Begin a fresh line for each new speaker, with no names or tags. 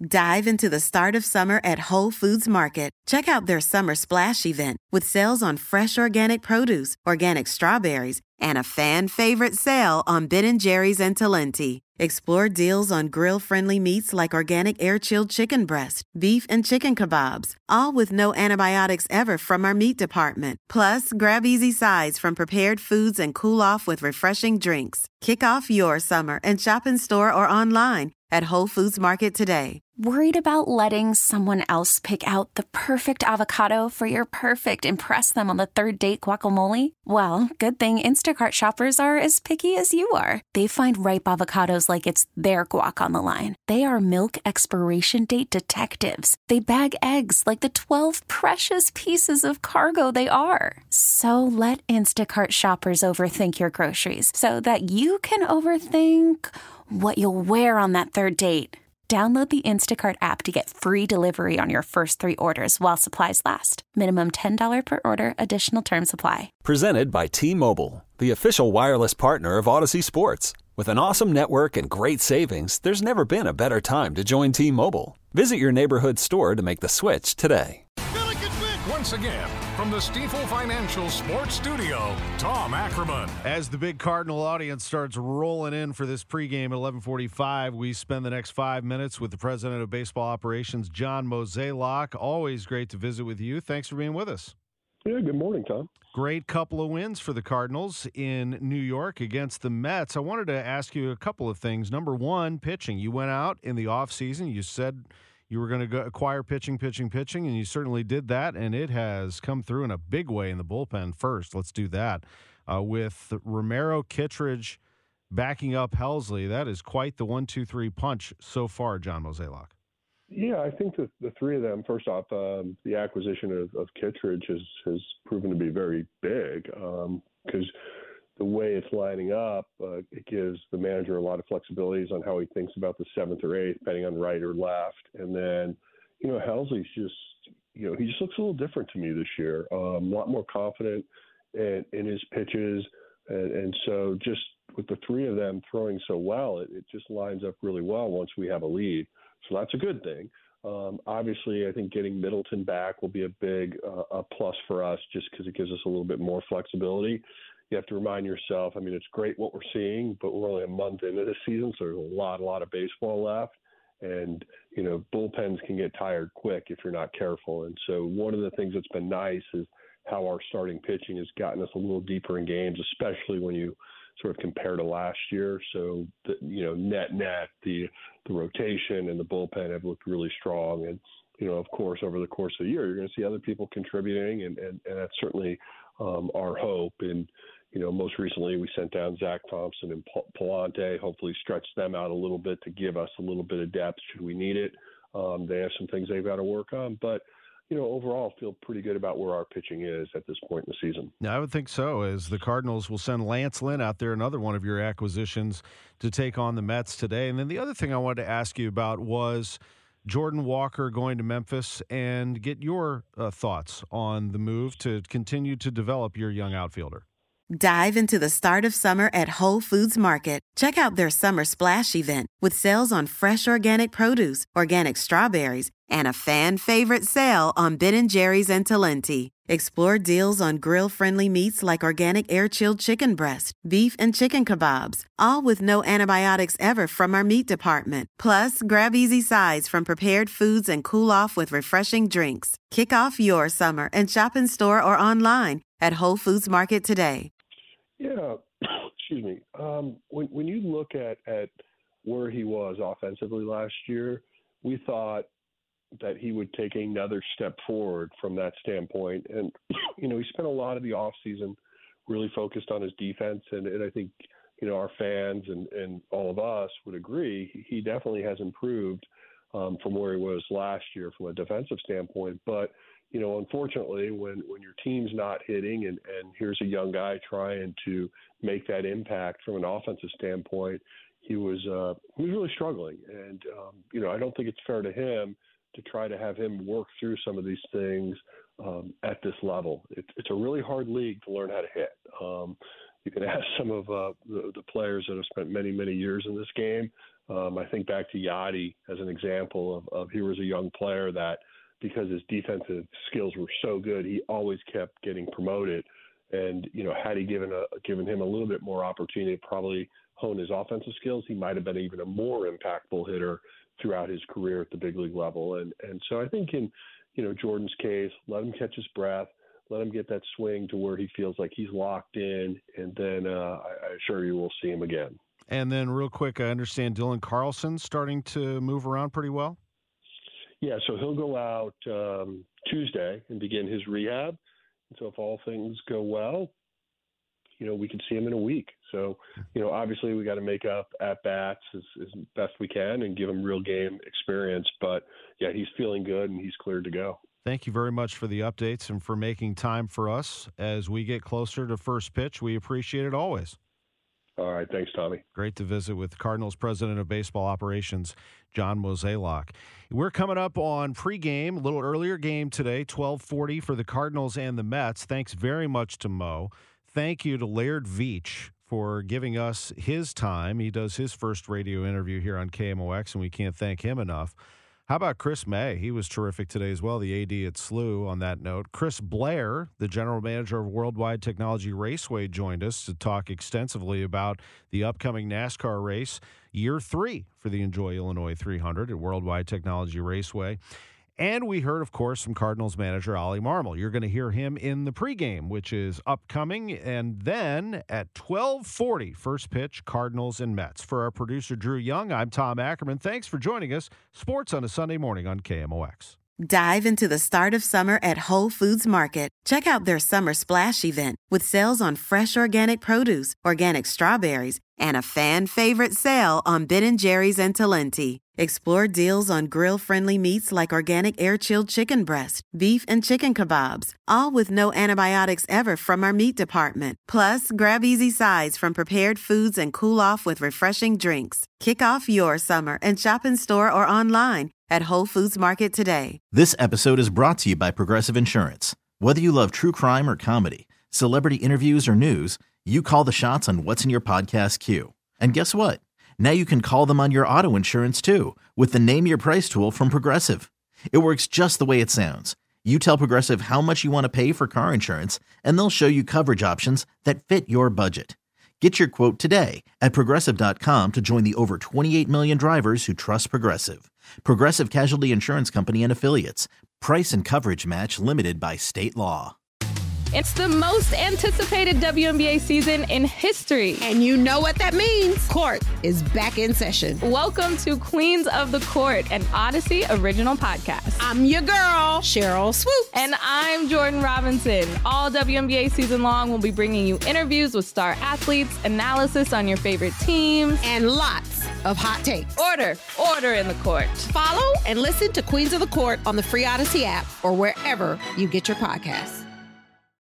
Dive into the start of summer at Whole Foods Market. Check out their Summer Splash event with sales on fresh organic produce, organic strawberries, and a fan-favorite sale on Ben & Jerry's and Talenti. Explore deals on grill-friendly meats like organic air-chilled chicken breast, beef and chicken kebabs, all with no antibiotics ever from our meat department. Plus, grab easy sides from prepared foods and cool off with refreshing drinks. Kick off your summer and shop in store or online at Whole Foods Market today.
Worried about letting someone else pick out the perfect avocado for your perfect impress them on the third date guacamole? Well, good thing Instacart shoppers are as picky as you are. They find ripe avocados like it's their guac on the line. They are milk expiration date detectives. They bag eggs like the 12 precious pieces of cargo they are. So let Instacart shoppers overthink your groceries so that you can overthink what you'll wear on that third date. Download the Instacart app to get free delivery on your first 3 orders while supplies last. Minimum $10 per order. Additional terms apply.
Presented by T-Mobile, the official wireless partner of Odyssey Sports. With an awesome network and great savings, there's never been a better time to join T-Mobile. Visit your neighborhood store to make the switch today.
Once again, from the Stifel Financial Sports Studio, Tom Ackerman.
As the big Cardinal audience starts rolling in for this pregame at 11:45, we spend the next 5 minutes with the president of baseball operations, John Mozeliak. Always great to visit with you. Thanks for being with us.
Yeah, good morning, Tom.
Great couple of wins for the Cardinals in New York against the Mets. I wanted to ask you a couple of things. Number one, pitching. You went out in the offseason. You said you were going to acquire pitching, and you certainly did that, and it has come through in a big way in the bullpen first. Let's do that. With Romero, Kittredge backing up Helsley, that is quite the 1-2-3 punch so far, John Mozeliak.
Yeah, I think that the three of them, first off, the acquisition of Kittredge has proven to be very big because the way it's lining up, it gives the manager a lot of flexibilities on how he thinks about the 7th or 8th, depending on right or left. And then, Helsley's just, he just looks a little different to me this year. A lot more confident in his pitches. And so just with the three of them throwing so well, it just lines up really well once we have a lead. So that's a good thing. Obviously, I think getting Middleton back will be a big a plus for us just because it gives us a little bit more flexibility. You have to remind yourself, it's great what we're seeing, but we're only a month into the season, so there's a lot of baseball left. And, bullpens can get tired quick if you're not careful. And so one of the things that's been nice is how our starting pitching has gotten us a little deeper in games, especially when you sort of compare to last year. So, net, the rotation and the bullpen have looked really strong. And, of course, over the course of the year, you're going to see other people contributing, and that's certainly our hope. And, most recently we sent down Zach Thompson and Palante, hopefully stretch them out a little bit to give us a little bit of depth should we need it. They have some things they've got to work on, but overall feel pretty good about where our pitching is at this point in the season.
Yeah, I would think so, as the Cardinals will send Lance Lynn out there, another one of your acquisitions, to take on the Mets today. And then the other thing I wanted to ask you about was Jordan Walker going to Memphis, and get your thoughts on the move to continue to develop your young outfielder.
Dive into the start of summer at Whole Foods Market. Check out their Summer Splash event with sales on fresh organic produce, organic strawberries, and a fan-favorite sale on Ben & Jerry's and Talenti. Explore deals on grill-friendly meats like organic air-chilled chicken breast, beef and chicken kebabs, all with no antibiotics ever from our meat department. Plus, grab easy sides from prepared foods and cool off with refreshing drinks. Kick off your summer and shop in store or online at Whole Foods Market today.
Yeah, excuse me. When you look at where he was offensively last year, we thought that he would take another step forward from that standpoint. And, he spent a lot of the offseason really focused on his defense. And I think, our fans and all of us would agree he definitely has improved from where he was last year from a defensive standpoint. But, unfortunately, when your team's not hitting and here's a young guy trying to make that impact from an offensive standpoint, he was really struggling. And, I don't think it's fair to him to try to have him work through some of these things at this level. It's a really hard league to learn how to hit. You can ask some of the players that have spent many, many years in this game. I think back to Yadi as an example of he was a young player that, because his defensive skills were so good, he always kept getting promoted. And, had he given him a little bit more opportunity to probably hone his offensive skills, he might have been even a more impactful hitter throughout his career at the big league level. And so I think in, Jordan's case, let him catch his breath, let him get that swing to where he feels like he's locked in, and then I assure you we'll see him again. And
then real quick, I understand Dylan Carlson's starting to move around pretty well?
Yeah, so he'll go out Tuesday and begin his rehab. And so if all things go well, we could see him in a week. So, obviously we got to make up at-bats as best we can and give him real game experience. But, yeah, he's feeling good and he's cleared to go.
Thank you very much for the updates and for making time for us as we get closer to first pitch. We appreciate it always.
All right. Thanks, Tommy.
Great to visit with Cardinals President of Baseball Operations, John Mozeliak. We're coming up on pregame, a little earlier game today, 12:40 for the Cardinals and the Mets. Thanks very much to Mo. Thank you to Laird Veach for giving us his time. He does his first radio interview here on KMOX, and we can't thank him enough. How about Chris May? He was terrific today as well, the AD at SLU on that note. Chris Blair, the general manager of Worldwide Technology Raceway, joined us to talk extensively about the upcoming NASCAR race, year 3 for the Enjoy Illinois 300 at Worldwide Technology Raceway. And we heard, of course, from Cardinals manager Ollie Marmol. You're going to hear him in the pregame, which is upcoming. And then at 12:40, first pitch, Cardinals and Mets. For our producer, Drew Young, I'm Tom Ackerman. Thanks for joining us. Sports on a Sunday morning on KMOX.
Dive into the start of summer at Whole Foods Market. Check out their Summer Splash event with sales on fresh organic produce, organic strawberries, and a fan-favorite sale on Ben & Jerry's and Talenti. Explore deals on grill-friendly meats like organic air-chilled chicken breast, beef and chicken kebabs, all with no antibiotics ever from our meat department. Plus, grab easy sides from prepared foods and cool off with refreshing drinks. Kick off your summer and shop in store or online at Whole Foods Market today.
This episode is brought to you by Progressive Insurance. Whether you love true crime or comedy, celebrity interviews or news, you call the shots on what's in your podcast queue. And guess what? Now you can call them on your auto insurance too with the Name Your Price tool from Progressive. It works just the way it sounds. You tell Progressive how much you want to pay for car insurance, and they'll show you coverage options that fit your budget. Get your quote today at Progressive.com to join the over 28 million drivers who trust Progressive. Progressive Casualty Insurance Company and Affiliates. Price and coverage match limited by state law.
It's the most anticipated WNBA season in history.
And you know what that means. Court is back in session.
Welcome to Queens of the Court, an Odyssey original podcast.
I'm your girl, Cheryl Swoops.
And I'm Jordan Robinson. All WNBA season long, we'll be bringing you interviews with star athletes, analysis on your favorite teams,
and lots of hot takes.
Order in the court.
Follow and listen to Queens of the Court on the free Odyssey app or wherever you get your podcasts.